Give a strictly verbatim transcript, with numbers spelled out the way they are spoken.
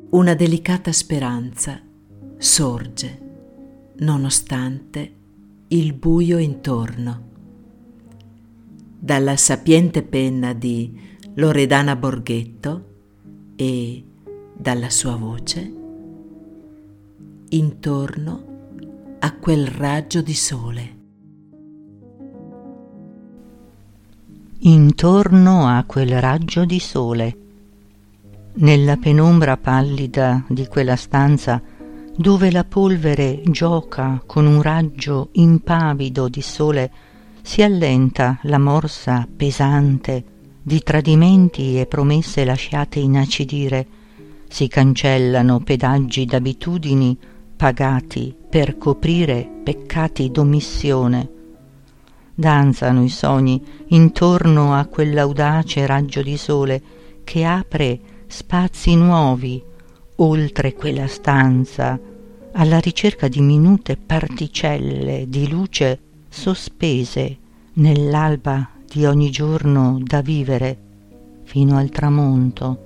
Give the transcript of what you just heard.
Una delicata speranza sorge nonostante il buio intorno. Dalla sapiente penna di Loredana Borghetto e dalla sua voce, intorno a quel raggio di sole. Intorno a quel raggio di sole. Nella penombra pallida di quella stanza, dove la polvere gioca con un raggio impavido di sole, si allenta la morsa pesante di tradimenti e promesse lasciate inacidire, si cancellano pedaggi d'abitudini pagati per coprire peccati d'omissione. Danzano i sogni intorno a quell'audace raggio di sole che apre spazi nuovi oltre quella stanza, alla ricerca di minute particelle di luce sospese nell'alba di ogni giorno da vivere fino al tramonto.